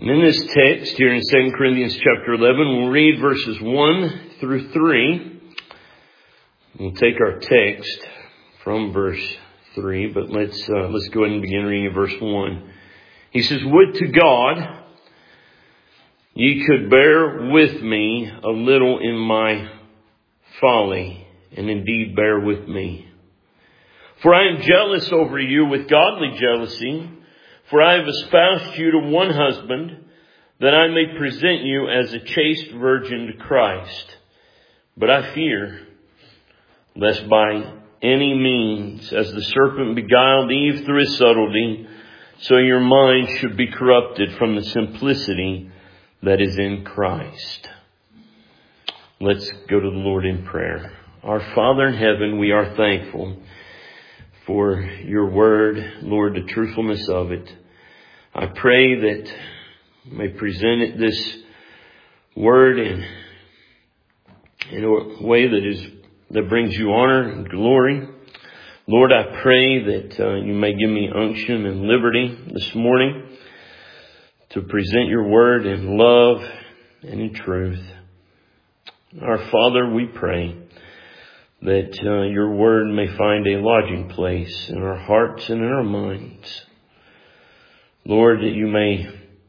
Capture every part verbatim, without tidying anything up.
And in this text here in Second Corinthians chapter eleven, we'll read verses one through three. We'll take our text from verse three, but let's uh, let's go ahead and begin reading at verse one. He says, "Would to God ye could bear with me a little in my folly, and indeed bear with me. For I am jealous over you with godly jealousy. For I have espoused you to one husband, that I may present you as a chaste virgin to Christ. But I fear, lest by any means, as the serpent beguiled Eve through his subtlety, so your mind should be corrupted from the simplicity that is in Christ." Let's go to the Lord in prayer. Our Father in heaven, we are thankful for your word, Lord, the truthfulness of it. I pray that you may present it, this word in, in a way that is that brings you honor and glory. Lord, I pray that uh, you may give me unction and liberty this morning to present your word in love and in truth. Our Father, we pray that uh, your word may find a lodging place in our hearts and in our minds. Lord, that you may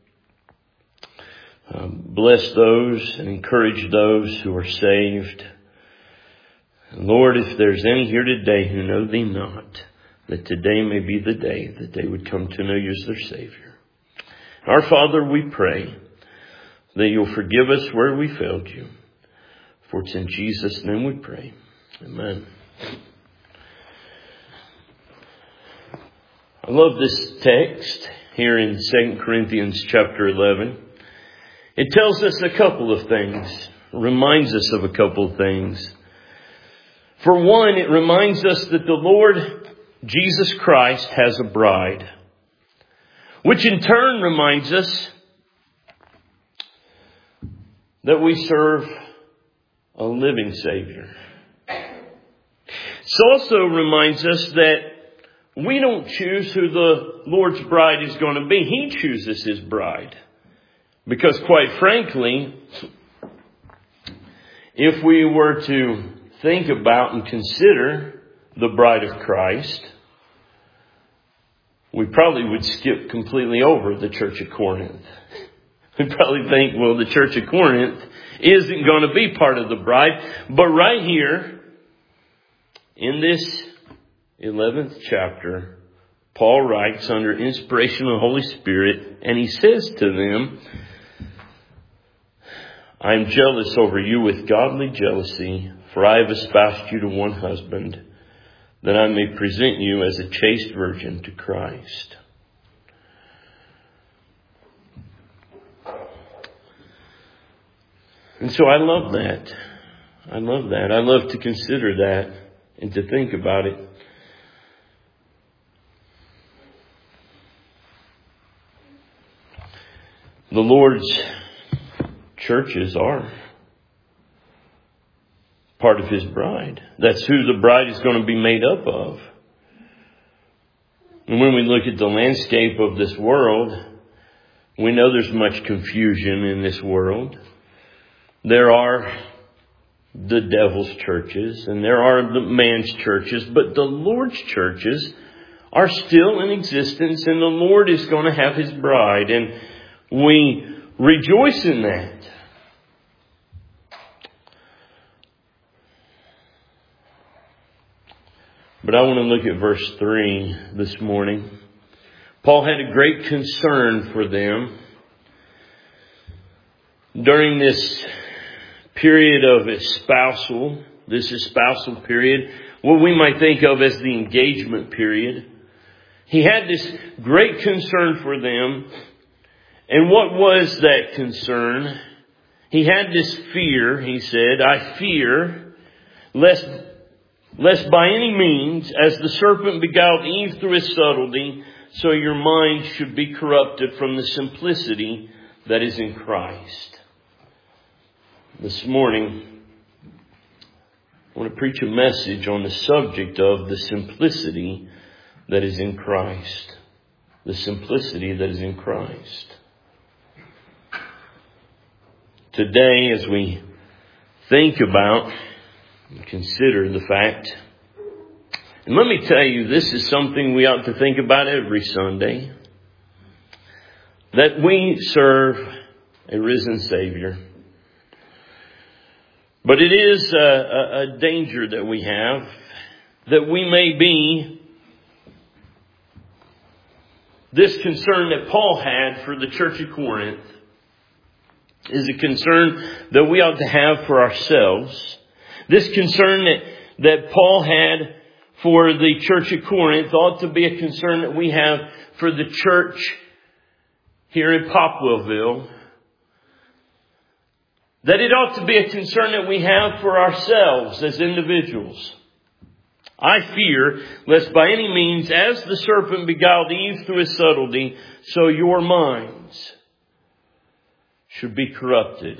uh, bless those and encourage those who are saved. And Lord, if there's any here today who know thee not, that today may be the day that they would come to know you as their Savior. Our Father, we pray that you'll forgive us where we failed you. For it's in Jesus' name we pray. Amen. I love this text here in Second Corinthians chapter eleven. It tells us a couple of things, reminds us of a couple of things. For one, it reminds us that the Lord Jesus Christ has a bride, which in turn reminds us that we serve a living Savior. It also reminds us that we don't choose who the Lord's bride is going to be. He chooses His bride. Because quite frankly, if we were to think about and consider the bride of Christ, we probably would skip completely over the church of Corinth. We'd probably think, well, the church of Corinth isn't going to be part of the bride. But right here, in this eleventh chapter, Paul writes under inspiration of the Holy Spirit, and he says to them, "I am jealous over you with godly jealousy, for I have espoused you to one husband, that I may present you as a chaste virgin to Christ." And so I love that. I love that. I love to consider that and to think about it. The Lord's churches are part of His bride. That's who the bride is going to be made up of. And when we look at the landscape of this world, we know there's much confusion in this world. There are the devil's churches and there are the man's churches, but the Lord's churches are still in existence, and the Lord is going to have His bride, and we rejoice in that. But I want to look at verse three this morning. Paul had a great concern for them during this period of espousal, this espousal period, what we might think of as the engagement period. He had this great concern for them. And what was that concern? He had this fear, he said, "I fear lest, lest by any means, as the serpent beguiled Eve through his subtlety, so your mind should be corrupted from the simplicity that is in Christ." This morning, I want to preach a message on the subject of the simplicity that is in Christ. The simplicity that is in Christ. today as we think about and consider the fact. And let me tell you, this is something we ought to think about every Sunday. That we serve a risen Savior. But it is a, a, a danger that we have, that we may be this concern that Paul had for the church of Corinth is a concern that we ought to have for ourselves. This concern that, that Paul had for the church of Corinth ought to be a concern that we have for the church here in Popwellville. That it ought to be a concern that we have for ourselves as individuals. I fear, lest by any means, as the serpent beguiled Eve through his subtlety, so your minds should be corrupted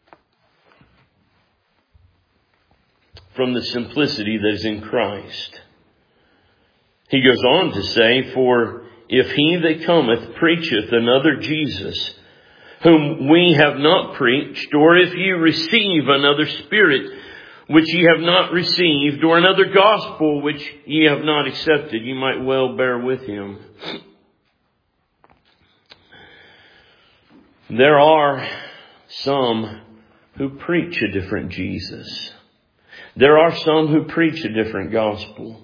from the simplicity that is in Christ. He goes on to say, for if he that cometh preacheth another Jesus, whom we have not preached, or if you receive another spirit, which ye have not received, or another gospel, which ye have not accepted, you might well bear with him. There are some who preach a different Jesus. There are some who preach a different gospel.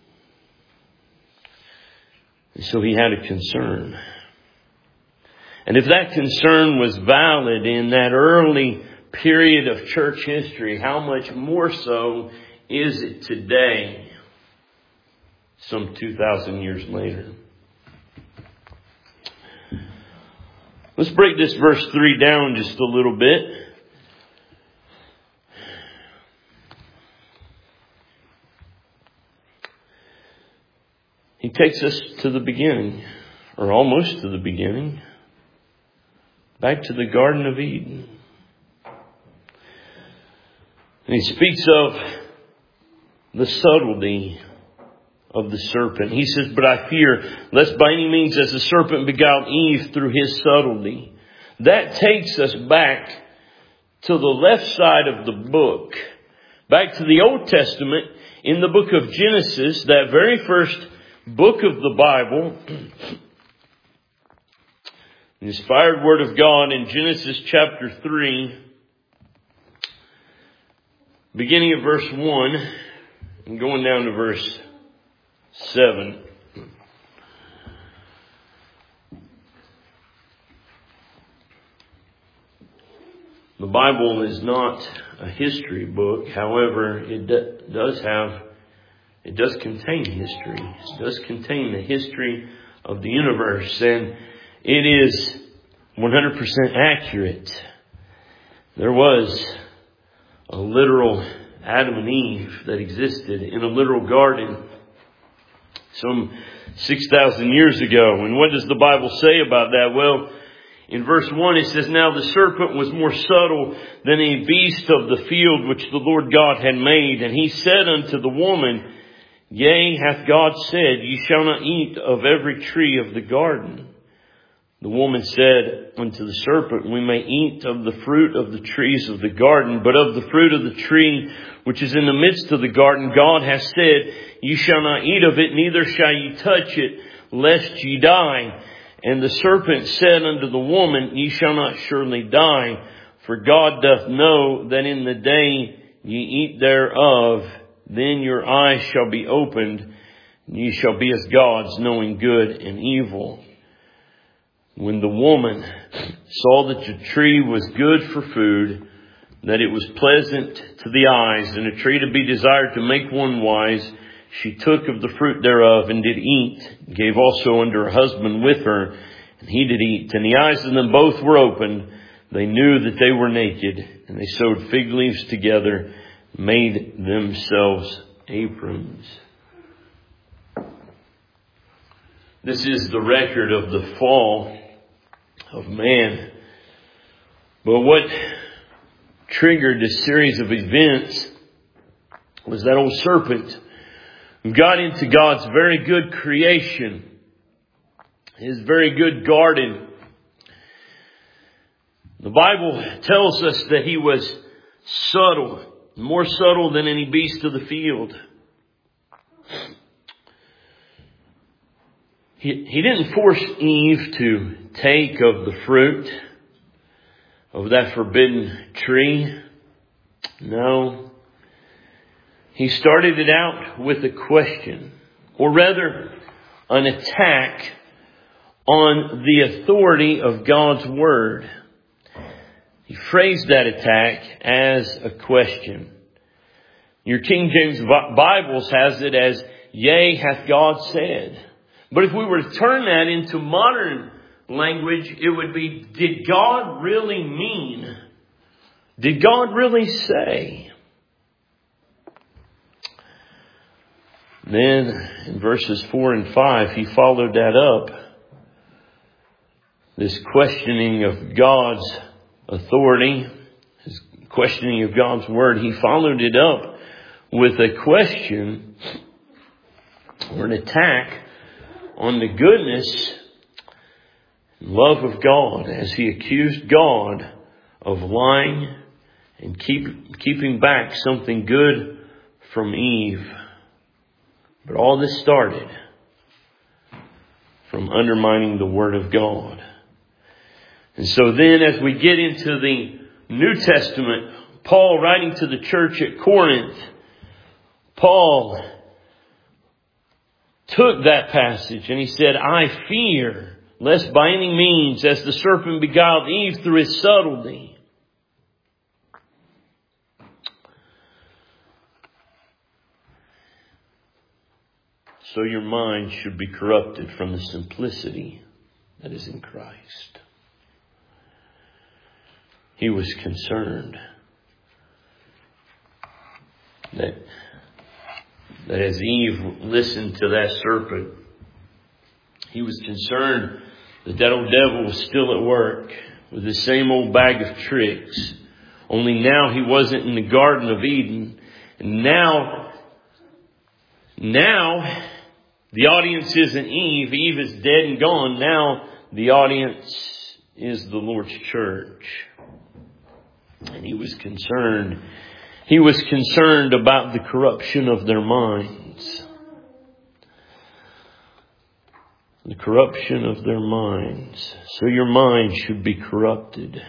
And so he had a concern. And if that concern was valid in that early period of church history, how much more so is it today, some two thousand years later? Let's break this verse three down just a little bit. He takes us to the beginning, or almost to the beginning, back to the Garden of Eden. And he speaks of the subtlety of the serpent. He says, but I fear, lest by any means as the serpent beguiled Eve through his subtlety. That takes us back to the left side of the book. Back to the Old Testament in the book of Genesis, that very first book of the Bible. The inspired Word of God in Genesis chapter three. Beginning at verse one and going down to verse seven. The Bible is not a history book. However, it does have, it does contain history. It does contain the history of the universe. And it is one hundred percent accurate. There was a literal Adam and Eve that existed in a literal garden some six thousand years ago. And what does the Bible say about that? Well, in verse one it says, now the serpent was more subtle than a beast of the field which the Lord God had made. And he said unto the woman, yea, hath God said, ye shall not eat of every tree of the garden? The woman said unto the serpent, we may eat of the fruit of the trees of the garden, but of the fruit of the tree which is in the midst of the garden, God hath said, ye shall not eat of it, neither shall ye touch it, lest ye die. And the serpent said unto the woman, ye shall not surely die, for God doth know that in the day ye eat thereof, then your eyes shall be opened, and ye shall be as gods, knowing good and evil. When the woman saw that the tree was good for food, that it was pleasant to the eyes, and a tree to be desired to make one wise, she took of the fruit thereof and did eat, gave also unto her husband with her, and he did eat. And the eyes of them both were opened. They knew that they were naked, and they sewed fig leaves together, made themselves aprons. This is the record of the fall of man. But what triggered this series of events was that old serpent who got into God's very good creation, his very good garden. The Bible tells us that he was subtle, more subtle than any beast of the field. He, he didn't force Eve to take of the fruit of that forbidden tree. No. He started it out with a question, or rather an attack on the authority of God's Word. He phrased that attack as a question. Your King James Bibles has it as, "Yea, hath God said." But if we were to turn that into modern language, it would be, did God really mean? Did God really say? Then in verses four and five, he followed that up. This questioning of God's authority, his questioning of God's Word, he followed it up with a question or an attack on the goodness and love of God, as he accused God of lying and keep, keeping back something good from Eve. But all this started from undermining the Word of God. And so then as we get into the New Testament, Paul writing to the church at Corinth, Paul took that passage and he said, "I fear lest by any means, as the serpent beguiled Eve through his subtlety." So your mind should be corrupted from the simplicity that is in Christ. He was concerned that, that as Eve listened to that serpent, he was concerned that that old devil was still at work with the same old bag of tricks. Only now he wasn't in the Garden of Eden. And now, now the audience isn't Eve. Eve is dead and gone. Now the audience is the Lord's church. And he was concerned. He was concerned about the corruption of their minds. The corruption of their minds. So your mind should be corrupted.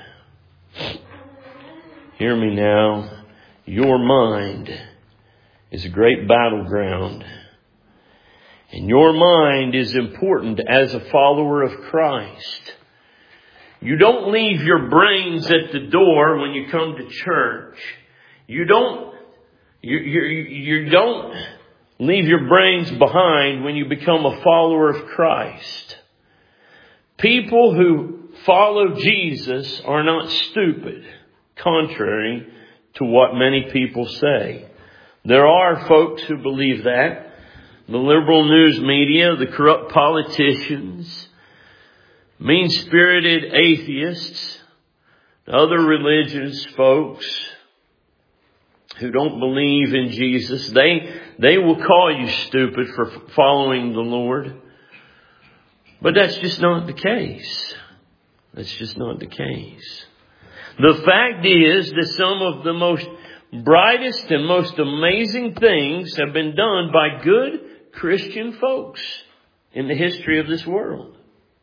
Hear me now. Your mind is a great battleground. And your mind is important as a follower of Christ. You don't leave your brains at the door when you come to church. You don't, you, you, you don't leave your brains behind when you become a follower of Christ. People who follow Jesus are not stupid, contrary to what many people say. There are folks who believe that. The liberal news media, the corrupt politicians, mean-spirited atheists, other religious folks who don't believe in Jesus, they, they will call you stupid for following the Lord. But that's just not the case. That's just not the case. The fact is that some of the most brightest and most amazing things have been done by good Christian folks in the history of this world.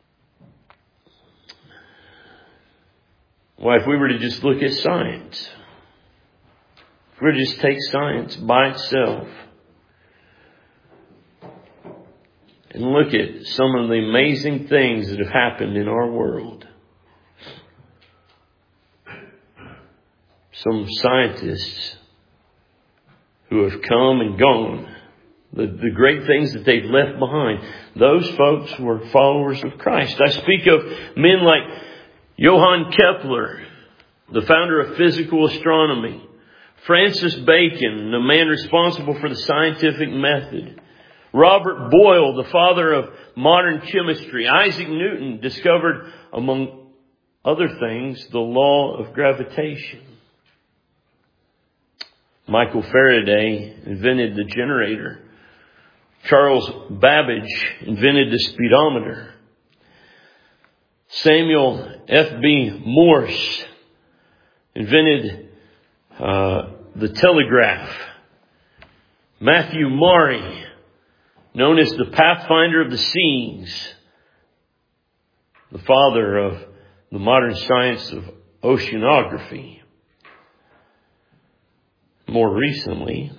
Why, if we were to just look at science, if we were to just take science by itself and look at some of the amazing things that have happened in our world. Some scientists who have come and gone, the, the great things that they've left behind, those folks were followers of Christ. I speak of men like Johann Kepler, the founder of physical astronomy, Francis Bacon, the man responsible for the scientific method, Robert Boyle, the father of modern chemistry, Isaac Newton discovered, among other things, the law of gravitation. Michael Faraday invented the generator. Charles Babbage invented the speedometer. Samuel F B Morse invented uh, the telegraph. Matthew Maury, known as the Pathfinder of the Seas, the father of the modern science of oceanography. More recently,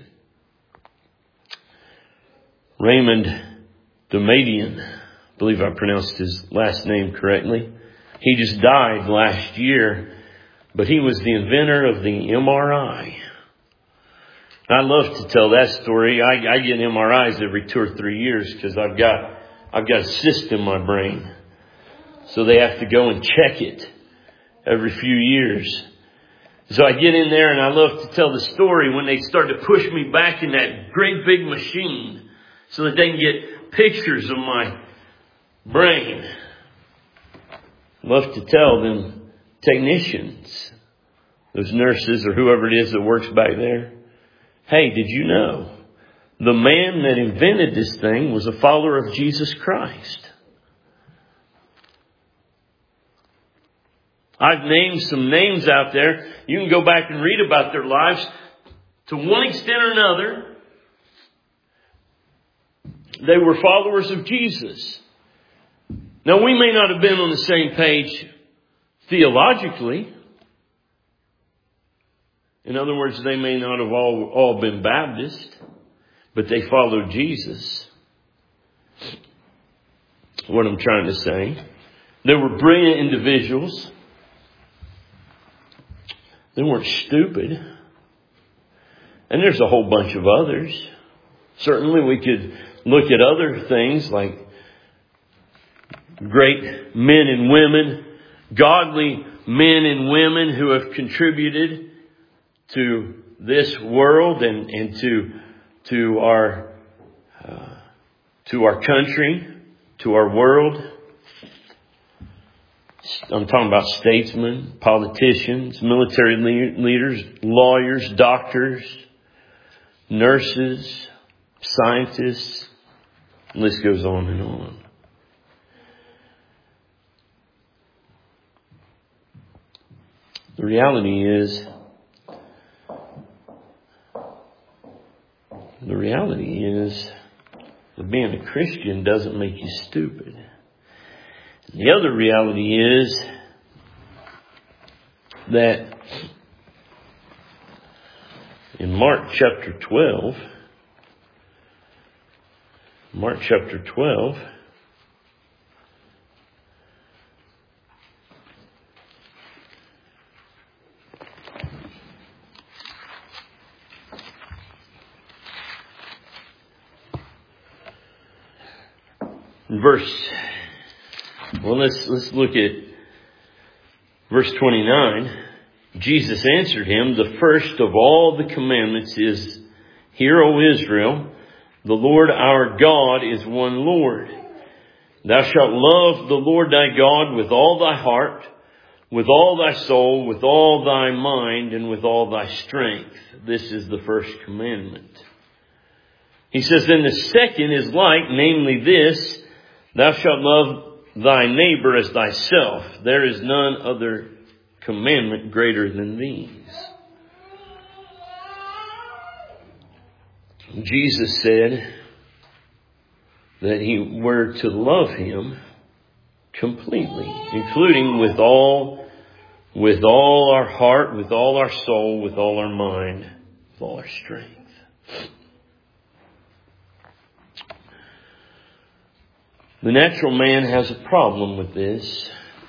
Raymond Damadian, I believe I pronounced his last name correctly. He just died last year, but he was the inventor of the M R I. I love to tell that story. I, I get M R Is every two or three years because I've got I've got a cyst in my brain, so they have to go and check it every few years. So I get in there and I love to tell the story when they start to push me back in that great big machine so that they can get pictures of my brain. Love to tell them technicians, those nurses or whoever it is that works back there, hey, did you know the man that invented this thing was a follower of Jesus Christ? I've named some names out there. You can go back and read about their lives. To one extent or another, they were followers of Jesus. Now, we may not have been on the same page theologically. In other words, they may not have all, all been Baptist, but they followed Jesus. What I'm trying to say, they were brilliant individuals. They weren't stupid. And there's a whole bunch of others. Certainly we could look at other things like great men and women, godly men and women who have contributed to this world and, and to, to our, uh, to our country, to our world. I'm talking about statesmen, politicians, military le- leaders, lawyers, doctors, nurses, scientists. The list goes on and on. The reality is, the reality is that being a Christian doesn't make you stupid. The other reality is that in Mark chapter twelve, Mark chapter twelve, verse Well, let's let's look at verse twenty-nine. Jesus answered him, the first of all the commandments is, Hear, O Israel, the Lord our God is one Lord. Thou shalt love the Lord thy God with all thy heart, with all thy soul, with all thy mind, and with all thy strength. This is the first commandment. He says, then the second is like, namely this, Thou shalt love thy neighbor as thyself. There is none other commandment greater than these. Jesus said that he were to love him completely, including with all, with all our heart, with all our soul, with all our mind, with all our strength. The natural man has a problem with this.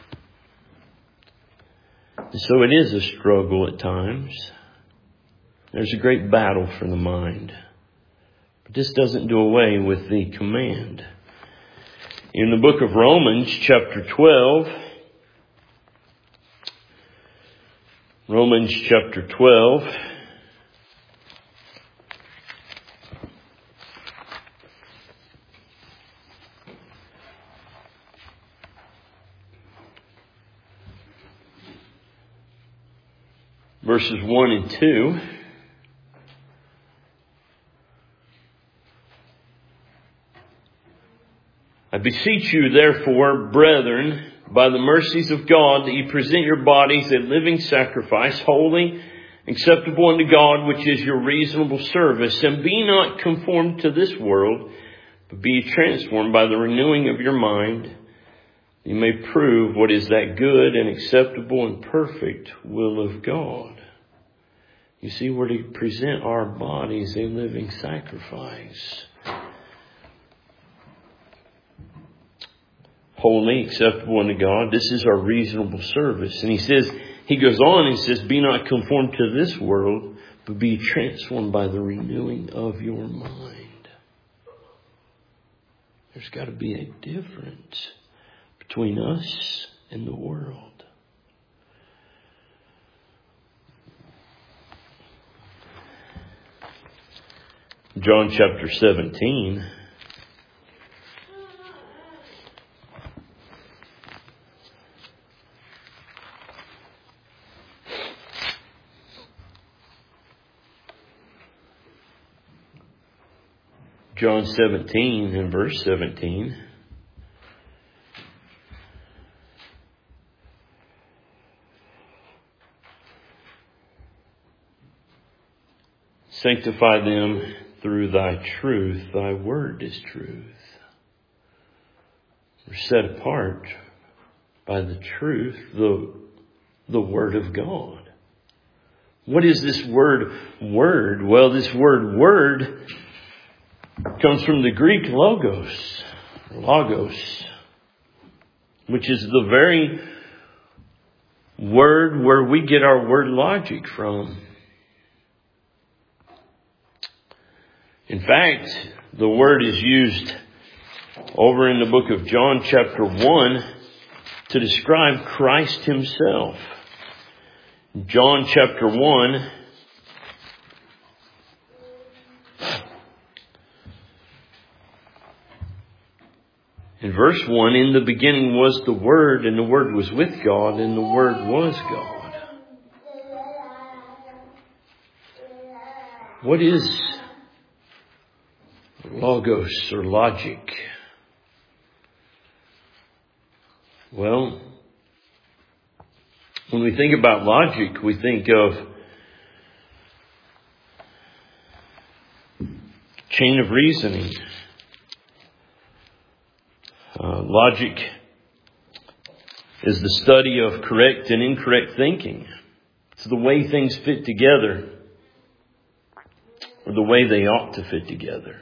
And so it is a struggle at times. There's a great battle for the mind. But this doesn't do away with the command. In the book of Romans, chapter twelve, Romans chapter twelve, verses one and two. I beseech you, therefore, brethren, by the mercies of God, that ye present your bodies a living sacrifice, holy, acceptable unto God, which is your reasonable service. And be not conformed to this world, but be transformed by the renewing of your mind. You may prove what is that good and acceptable and perfect will of God. You see, we're to present our bodies a living sacrifice. Holy, acceptable unto God. This is our reasonable service. And he says, he goes on and says, be not conformed to this world, but be transformed by the renewing of your mind. There's got to be a difference between us and the world. John chapter seventeen. John seventeen and verse seventeen. Sanctify them through thy truth. Thy word is truth. We're set apart by the truth, the, the word of God. What is this word, word? Well, this word, word, comes from the Greek logos, logos, which is the very word where we get our word logic from. In fact, the word is used over in the book of John chapter one to describe Christ himself. John chapter one, in verse one, in the beginning was the Word, and the Word was with God, and the Word was God. What is logos or logic? Well, when we think about logic, we think of chain of reasoning. Uh, logic is the study of correct and incorrect thinking. It's the way things fit together, or the way they ought to fit together.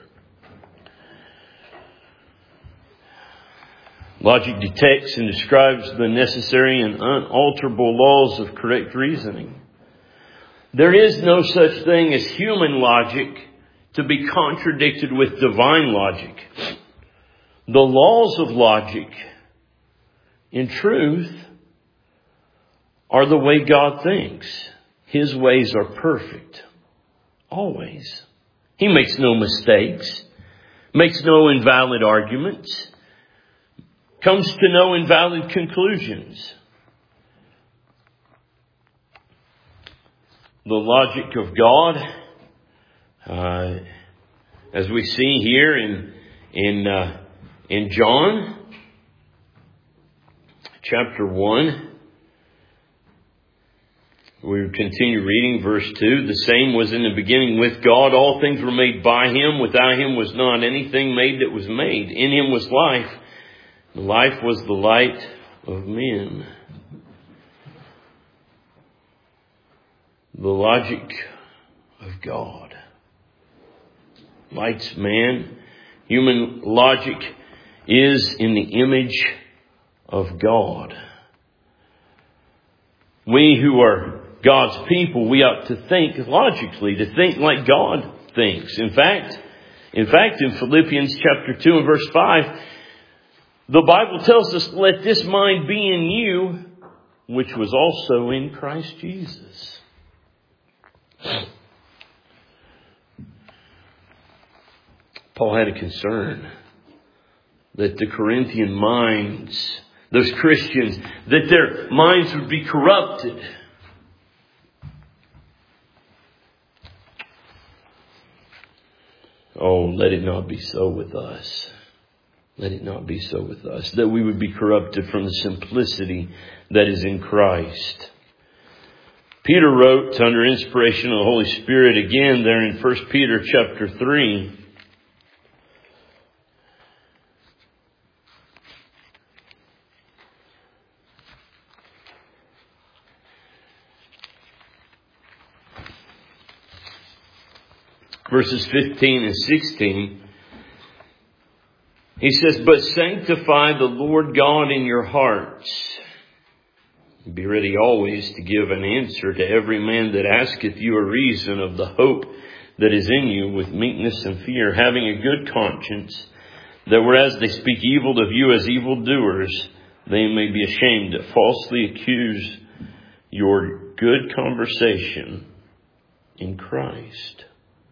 Logic detects and describes the necessary and unalterable laws of correct reasoning. There is no such thing as human logic to be contradicted with divine logic. The laws of logic, in truth, are the way God thinks. His ways are perfect. Always. He makes no mistakes. Makes no invalid arguments. Comes to no invalid conclusions. The logic of God, uh, as we see here in in uh, in John chapter one, we continue reading verse two. The same was in the beginning with God. All things were made by Him. Without Him was not anything made that was made. In Him was life. The life was the light of men. The logic of God lights man. Human logic is in the image of God. We who are God's people, we ought to think logically, to think like God thinks. In fact, in fact, in Philippians chapter two and verse five, the Bible tells us, let this mind be in you, which was also in Christ Jesus. Paul had a concern that the Corinthian minds, those Christians, that their minds would be corrupted. Oh, let it not be so with us. Let it not be so with us, that we would be corrupted from the simplicity that is in Christ. Peter wrote under inspiration of the Holy Spirit again there in First Peter chapter three. Verses fifteen and sixteen. He says, but sanctify the Lord God in your hearts. Be ready always to give an answer to every man that asketh you a reason of the hope that is in you with meekness and fear, having a good conscience, that whereas they speak evil of you as evildoers, they may be ashamed that falsely accuse your good conversation in Christ.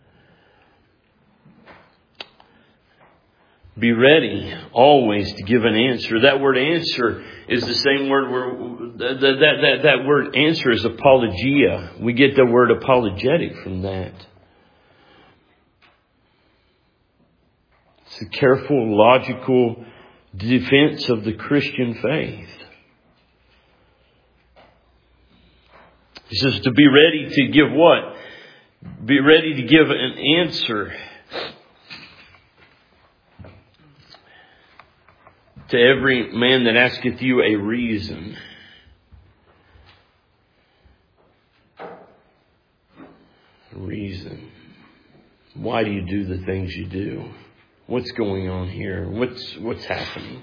Be ready always to give an answer. That word answer is the same word where that, that, that, that word answer is apologia. We get the word apologetic from that. It's a careful, logical defense of the Christian faith. He says to be ready to give what? Be ready to give an answer to every man that asketh you a reason. A reason. Why do you do the things you do? What's going on here? What's what's happening?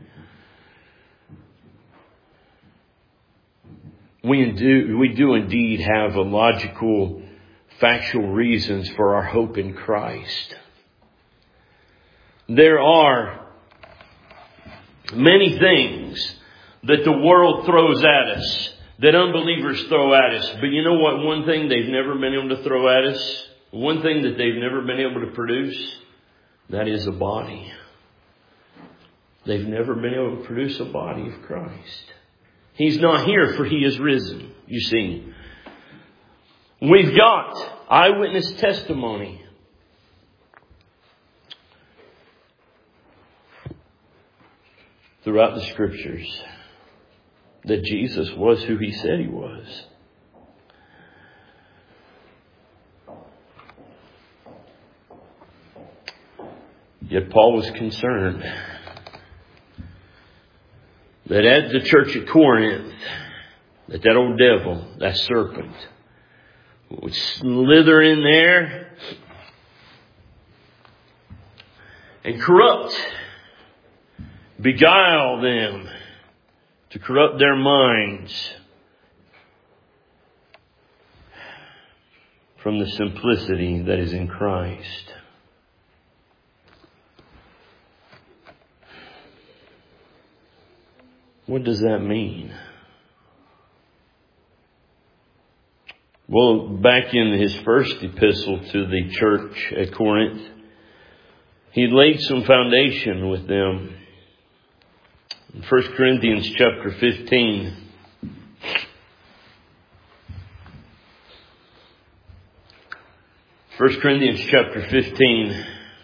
We do, we do indeed have a logical, factual reasons for our hope in Christ. There are many things that the world throws at us, that unbelievers throw at us. But you know what? One thing they've never been able to throw at us, one thing that they've never been able to produce, that is a body. They've never been able to produce a body of Christ. He's not here, for He is risen, you see. We've got eyewitness testimony. Throughout the Scriptures, that Jesus was who He said He was. Yet Paul was concerned that at the church at Corinth, that that old devil, that serpent, would slither in there and corrupt, beguile them, to corrupt their minds from the simplicity that is in Christ. What does that mean? Well, back in his first epistle to the church at Corinth, he laid some foundation with them. In First Corinthians chapter fifteen, First Corinthians chapter fifteen,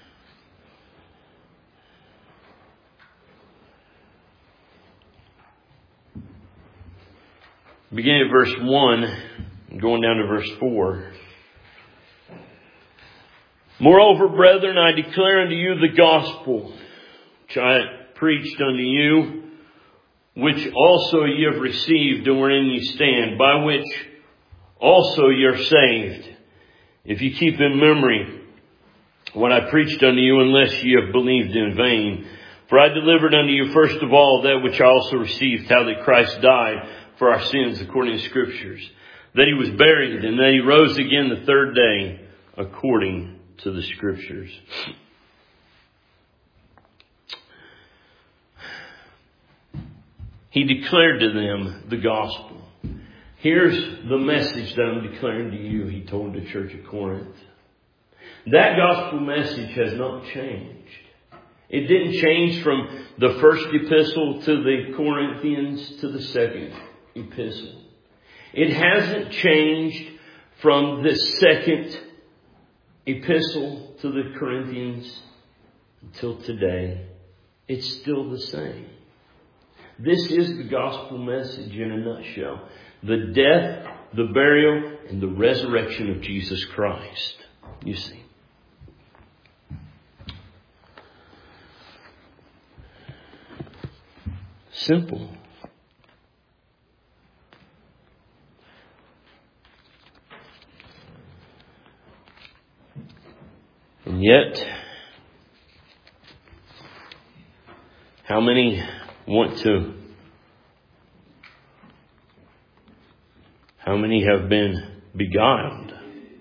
beginning at verse one, and going down to verse four. Moreover, brethren, I declare unto you the gospel which I preached unto you, which also ye have received, and wherein ye stand, by which also ye are saved, if ye keep in memory what I preached unto you, unless ye have believed in vain. For I delivered unto you first of all that which I also received, how that Christ died for our sins according to Scriptures, that He was buried, and that He rose again the third day according to the Scriptures. He declared to them the gospel. Here's the message that I'm declaring to you, he told the church of Corinth. That gospel message has not changed. It didn't change from the first epistle to the Corinthians to the second epistle. It hasn't changed from the second epistle to the Corinthians until today. It's still the same. This is the gospel message in a nutshell. The death, the burial, and the resurrection of Jesus Christ. You see. Simple. And yet, how many want to, how many have been beguiled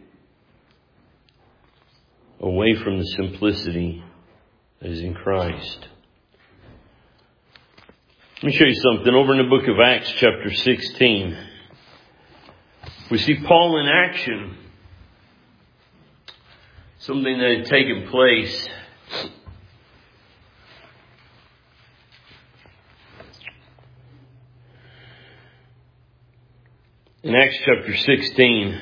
away from the simplicity that is in Christ? Let me show you something. Over in the book of Acts chapter sixteen, we see Paul in action. Something that had taken place in Acts chapter sixteen.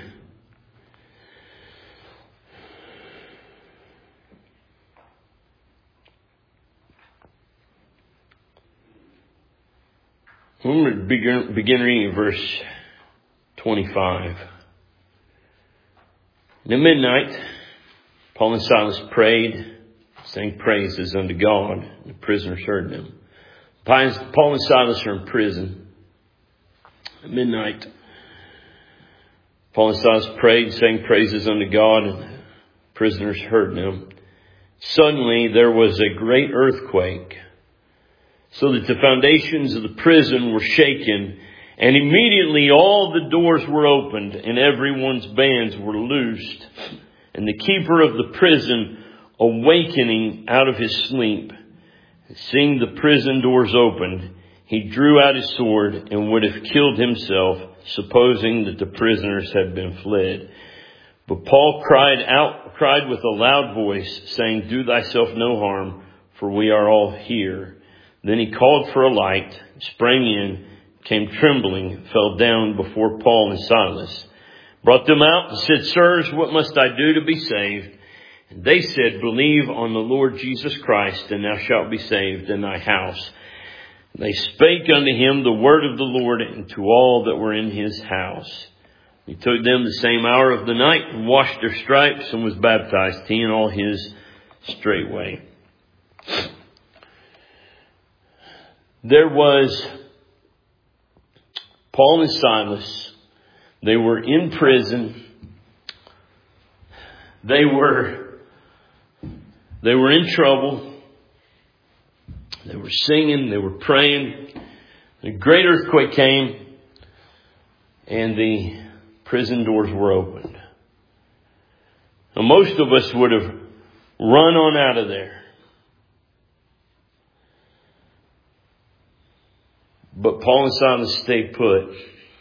When we begin, begin reading verse twenty-five. And at midnight, Paul and Silas prayed, sang praises unto God. The prisoners heard them. Paul and Silas are in prison. At midnight, Paul and Silas prayed, sang praises unto God, and the prisoners heard them. Suddenly there was a great earthquake, so that the foundations of the prison were shaken, and immediately all the doors were opened, and everyone's bands were loosed. And the keeper of the prison, awakening out of his sleep, seeing the prison doors opened, he drew out his sword and would have killed himself, supposing that the prisoners had been fled. But Paul cried out, cried with a loud voice, saying, "Do thyself no harm, for we are all here." Then he called for a light, sprang in, came trembling, fell down before Paul and Silas, brought them out and said, "Sirs, what must I do to be saved?" And they said, "Believe on the Lord Jesus Christ, and thou shalt be saved in thy house." And they spake unto him the word of the Lord, and to all that were in his house. He took them the same hour of the night, and washed their stripes, and was baptized, he and all his straightway. There was Paul and Silas. They were in prison. They were, they were in trouble. They were singing. They were praying. A great earthquake came, and the prison doors were opened. Now, most of us would have run on out of there. But Paul and Silas stayed put.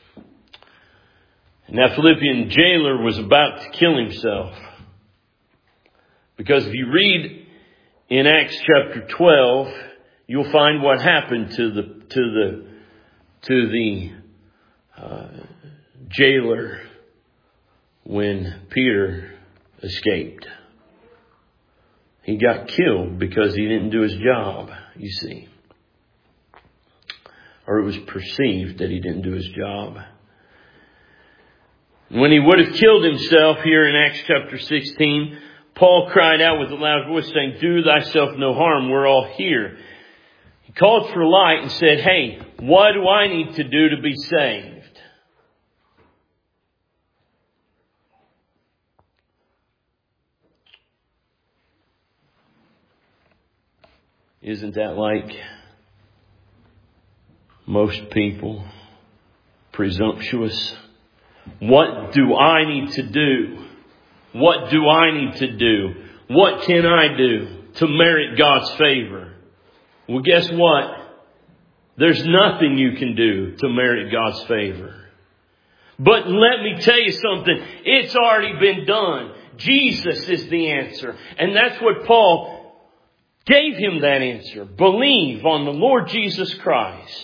And that Philippian jailer was about to kill himself. Because if you read in Acts chapter twelve, you'll find what happened to the to the to the uh, jailer when Peter escaped. He got killed because he didn't do his job, you see. Or it was perceived that he didn't do his job. When he would have killed himself here in Acts chapter sixteen, Paul cried out with a loud voice saying, "Do thyself no harm, we're all here." He called for light and said, "Hey, what do I need to do to be saved?" Isn't that like most people? Presumptuous. What do I need to do? What do I need to do? What can I do to merit God's favor? Well, guess what? There's nothing you can do to merit God's favor. But let me tell you something. It's already been done. Jesus is the answer. And that's what Paul gave him, that answer. Believe on the Lord Jesus Christ,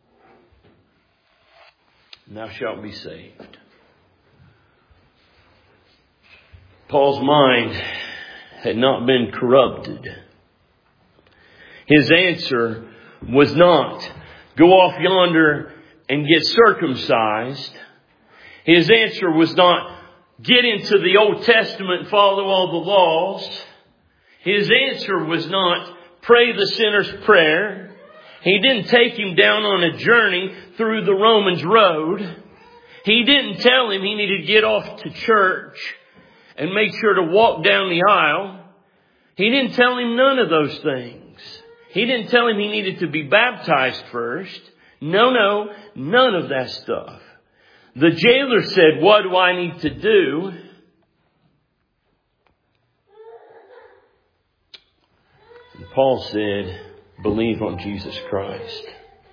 and thou shalt be saved. Paul's mind had not been corrupted. His answer was not, go off yonder and get circumcised. His answer was not, get into the Old Testament and follow all the laws. His answer was not, pray the sinner's prayer. He didn't take him down on a journey through the Romans road. He didn't tell him he needed to get off to church and make sure to walk down the aisle. He didn't tell him none of those things. He didn't tell him he needed to be baptized first. No, no, none of that stuff. The jailer said, what do I need to do? And Paul said, believe on Jesus Christ.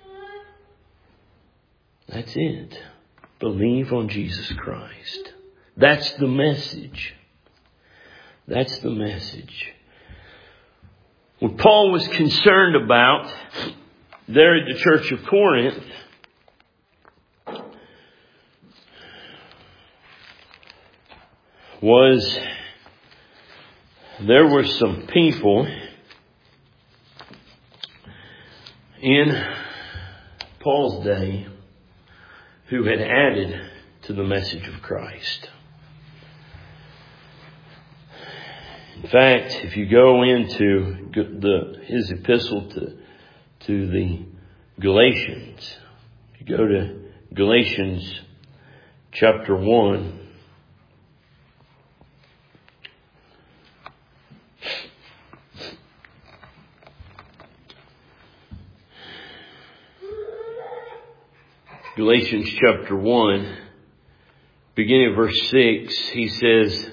That's it. Believe on Jesus Christ. That's the message. That's the message. What Paul was concerned about there at the church of Corinth was there were some people in Paul's day who had added to the message of Christ. In fact, if you go into the his epistle to to the Galatians, if you go to Galatians chapter one, Galatians chapter one, beginning of verse six, he says,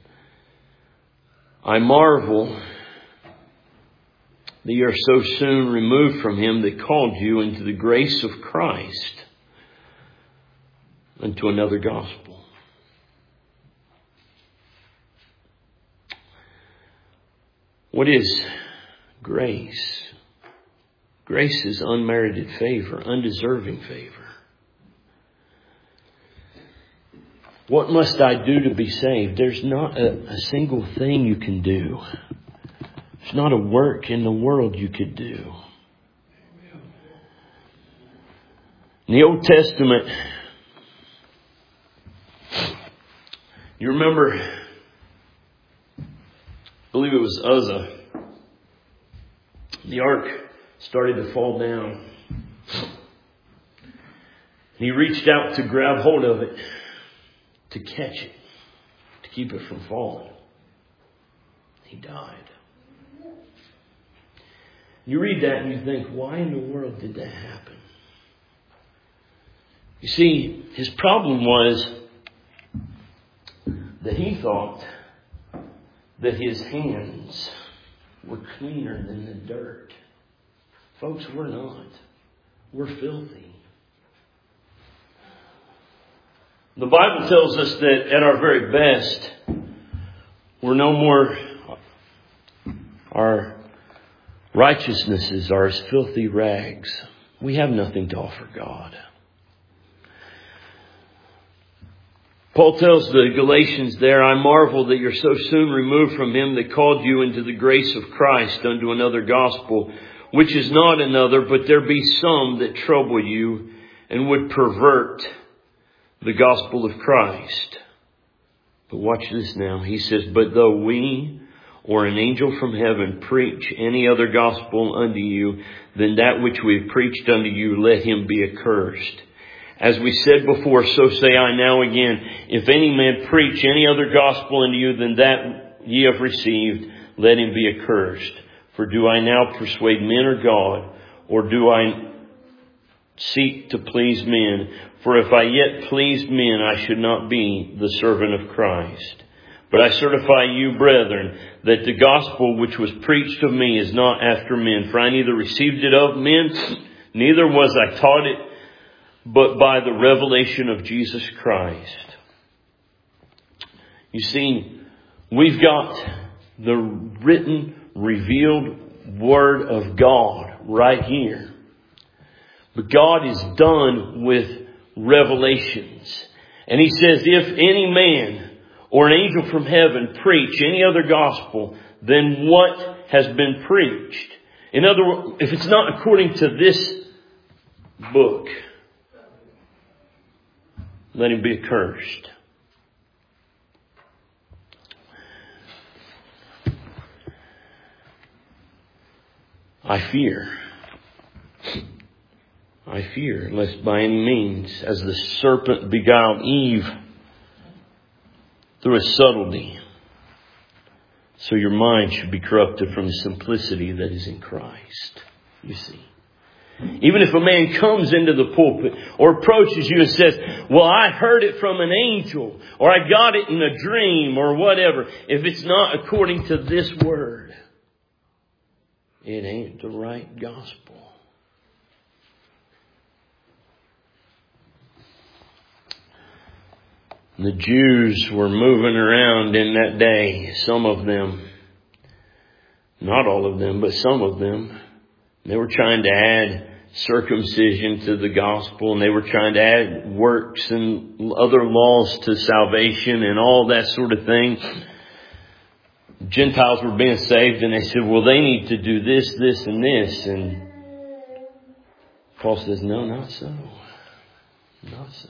I marvel that you are so soon removed from him that called you into the grace of Christ unto another gospel. What is grace? Grace is unmerited favor, undeserving favor. What must I do to be saved? There's not a, a single thing you can do. There's not a work in the world you could do. In the Old Testament, you remember, I believe it was Uzzah. The ark started to fall down. He reached out to grab hold of it, to catch it, to keep it from falling. He died. You read that and you think, why in the world did that happen? You see, his problem was that he thought that his hands were cleaner than the dirt. Folks, we're not. We're filthy. The Bible tells us that at our very best, we're no more, our righteousnesses are as filthy rags. We have nothing to offer God. Paul tells the Galatians there, I marvel that you're so soon removed from him that called you into the grace of Christ unto another gospel, which is not another, but there be some that trouble you and would pervert the gospel of Christ. But watch this now. He says, but though we or an angel from heaven preach any other gospel unto you than that which we have preached unto you, let him be accursed. As we said before, so say I now again, if any man preach any other gospel unto you than that ye have received, let him be accursed. For do I now persuade men or God, or do I seek to please men? For if I yet pleased men, I should not be the servant of Christ. But I certify you, brethren, that the gospel which was preached of me is not after men. For I neither received it of men, neither was I taught it, but by the revelation of Jesus Christ. You see, we've got the written, revealed Word of God right here. But God is done with revelations. And he says, if any man or an angel from heaven preach any other gospel than what has been preached, In other words, if it's not according to this book, let him be accursed. I fear. I fear, lest by any means, as the serpent beguiled Eve through a subtlety, so your mind should be corrupted from the simplicity that is in Christ. You see. Even if a man comes into the pulpit or approaches you and says, well, I heard it from an angel, or I got it in a dream, or whatever. If it's not according to this word, it ain't the right gospel. The Jews were moving around in that day, some of them, not all of them, but some of them. They were trying to add circumcision to the gospel, and they were trying to add works and other laws to salvation and all that sort of thing. Gentiles were being saved, and they said, well, they need to do this, this, and this. And Paul says, no, not so. Not so.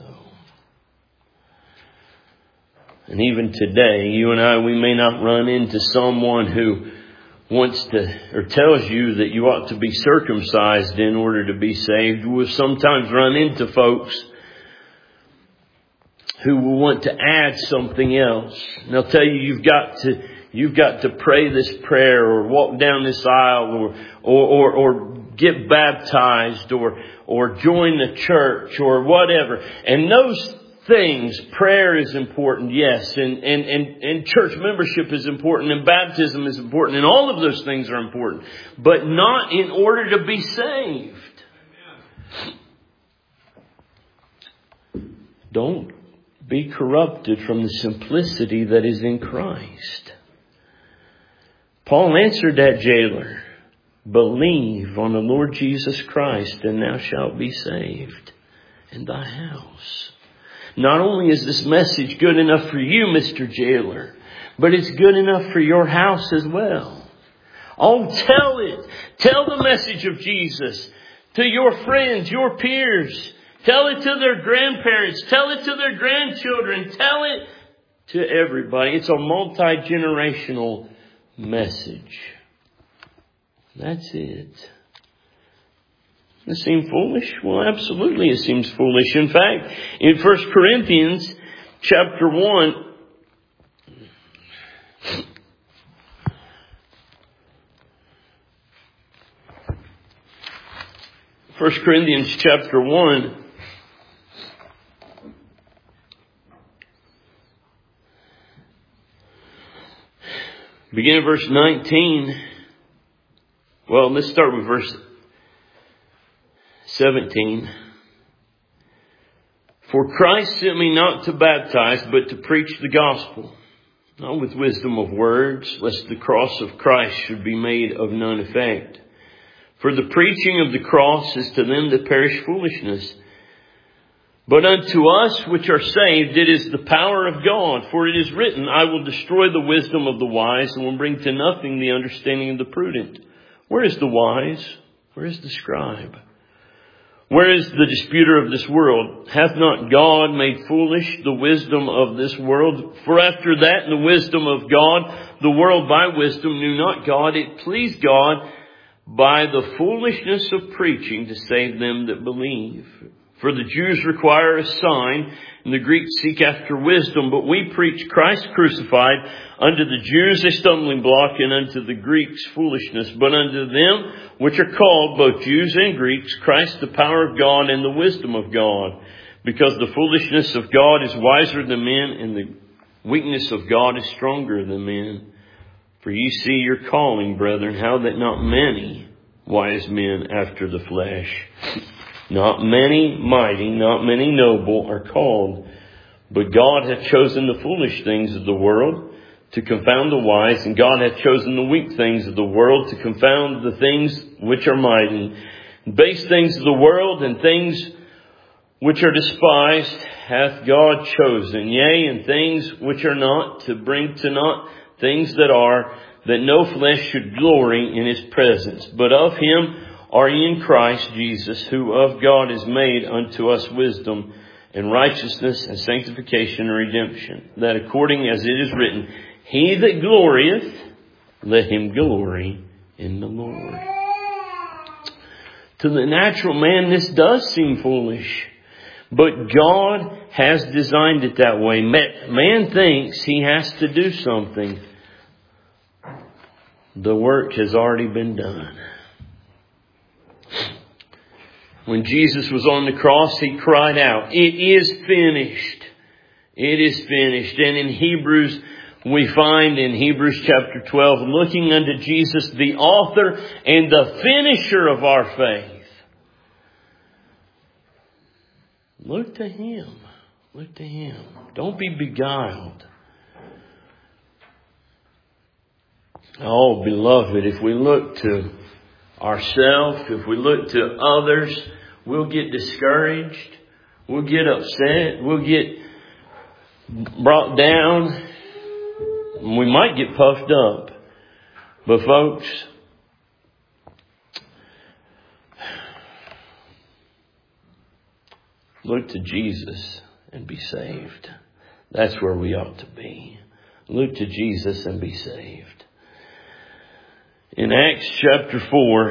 And even today, you and I, we may not run into someone who wants to, or tells you that you ought to be circumcised in order to be saved. We'll sometimes run into folks who will want to add something else. And they'll tell you you've got to, you've got to pray this prayer, or walk down this aisle, or, or, or, or get baptized, or, or join the church, or whatever. And those things, prayer is important, yes, and, and, and, and church membership is important, and baptism is important, and all of those things are important, but not in order to be saved. Don't be corrupted from the simplicity that is in Christ. Paul answered that jailer, believe on the Lord Jesus Christ, and thou shalt be saved in thy house. Not only is this message good enough for you, Mister Jailer, but it's good enough for your house as well. Oh, tell it. Tell the message of Jesus to your friends, your peers. Tell it to their grandparents. Tell it to their grandchildren. Tell it to everybody. It's a multi-generational message. That's it. Does it seem foolish? Well, absolutely it seems foolish. In fact, in First Corinthians chapter one, First Corinthians chapter one, beginning verse nineteen. Well, let's start with verse seventeen. For Christ sent me not to baptize, but to preach the gospel, not with wisdom of words, lest the cross of Christ should be made of none effect. For the preaching of the cross is to them that perish foolishness, but unto us which are saved it is the power of God. For it is written, I will destroy the wisdom of the wise, and will bring to nothing the understanding of the prudent. Where is the wise? Where is the scribe? Where is the disputer of this world? Hath not God made foolish the wisdom of this world? For after that, in the wisdom of God, the world by wisdom knew not God. It pleased God by the foolishness of preaching to save them that believe. For the Jews require a sign, and the Greeks seek after wisdom. But we preach Christ crucified, unto the Jews a stumbling block, and unto the Greeks foolishness. But unto them which are called, both Jews and Greeks, Christ the power of God and the wisdom of God. Because the foolishness of God is wiser than men, and the weakness of God is stronger than men. For ye see your calling, brethren, how that not many wise men after the flesh, not many mighty, not many noble are called. But God hath chosen the foolish things of the world to confound the wise, and God hath chosen the weak things of the world to confound the things which are mighty. Base things of the world and things which are despised hath God chosen, yea, and things which are not, to bring to naught things that are, that no flesh should glory in His presence. But of Him are ye in Christ Jesus, who of God is made unto us wisdom and righteousness and sanctification and redemption, that according as it is written, He that glorieth, let him glory in the Lord. To the natural man, this does seem foolish. But God has designed it that way. Man thinks he has to do something. The work has already been done. When Jesus was on the cross, He cried out, "It is finished. It is finished." And in Hebrews, we find in Hebrews chapter twelve, looking unto Jesus, the author and the finisher of our faith. Look to Him. Look to Him. Don't be beguiled. Oh, beloved, if we look to ourselves, if we look to others, we'll get discouraged. We'll get upset. We'll get brought down. We might get puffed up. But folks, look to Jesus and be saved. That's where we ought to be. Look to Jesus and be saved. In Acts chapter four,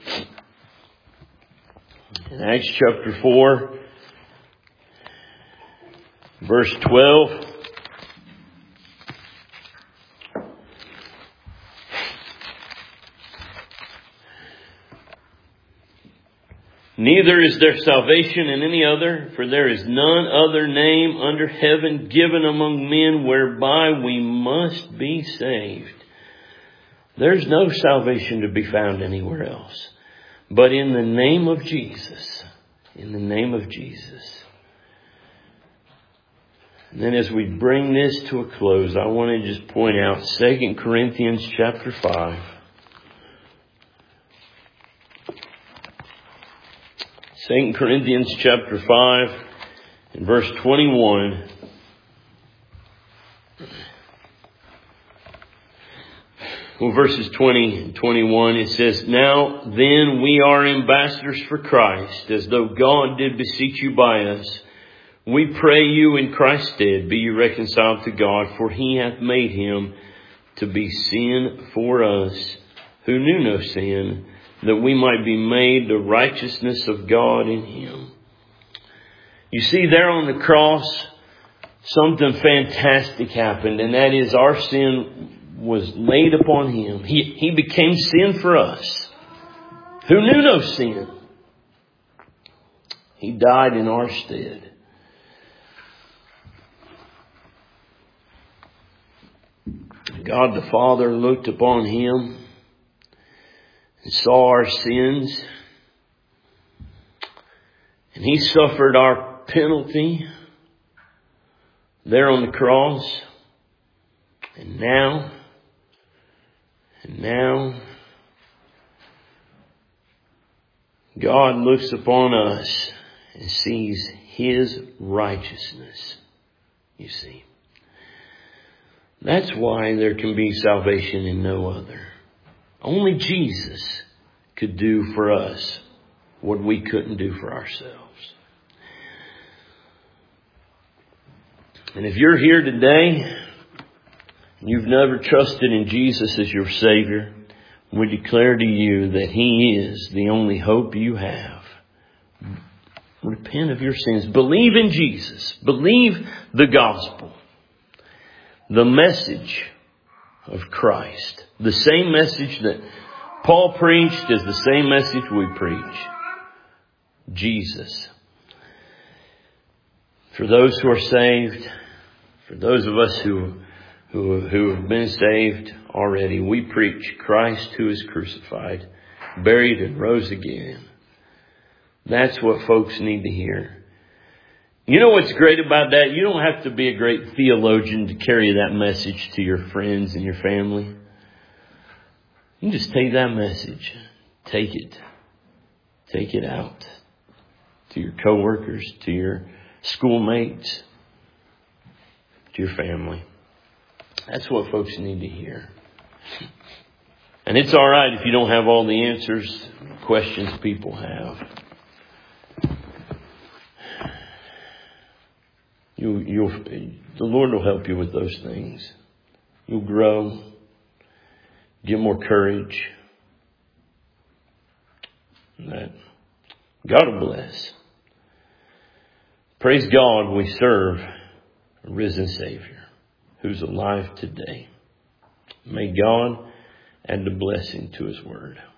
in Acts chapter four, verse twelve, neither is there salvation in any other, for there is none other name under heaven given among men whereby we must be saved. There's no salvation to be found anywhere else. But in the name of Jesus. In the name of Jesus. And then as we bring this to a close, I want to just point out Second Corinthians chapter five. Second Corinthians chapter five and verse twenty-one. Well, verses twenty and twenty-one, it says, "Now then we are ambassadors for Christ, as though God did beseech you by us. We pray you in Christ's stead, be you reconciled to God, for He hath made Him to be sin for us, who knew no sin, that we might be made the righteousness of God in Him." You see, there on the cross, something fantastic happened, and that is our sin was laid upon Him. He, he became sin for us, who knew no sin. He died in our stead. God the Father looked upon Him and saw our sins. And He suffered our penalty there on the cross. And now, and now, God looks upon us and sees His righteousness. You see. That's why there can be salvation in no other. Only Jesus could do for us what we couldn't do for ourselves. And if you're here today, you've never trusted in Jesus as your Savior, we declare to you that He is the only hope you have. Repent of your sins. Believe in Jesus. Believe the gospel. The message of Christ. The same message that Paul preached is the same message we preach. Jesus. For those who are saved, for those of us who Who, who have been saved already, we preach Christ who is crucified, buried and rose again. That's what folks need to hear. You know what's great about that? You don't have to be a great theologian to carry that message to your friends and your family. You can just take that message. Take it. Take it out to your coworkers, to your schoolmates, to your family. That's what folks need to hear. And it's all right if you don't have all the answers, questions people have. You, you'll, the Lord will help you with those things. You'll grow, get more courage. And that God will bless. Praise God, we serve a risen Savior who's alive today. May God add the blessing to His word.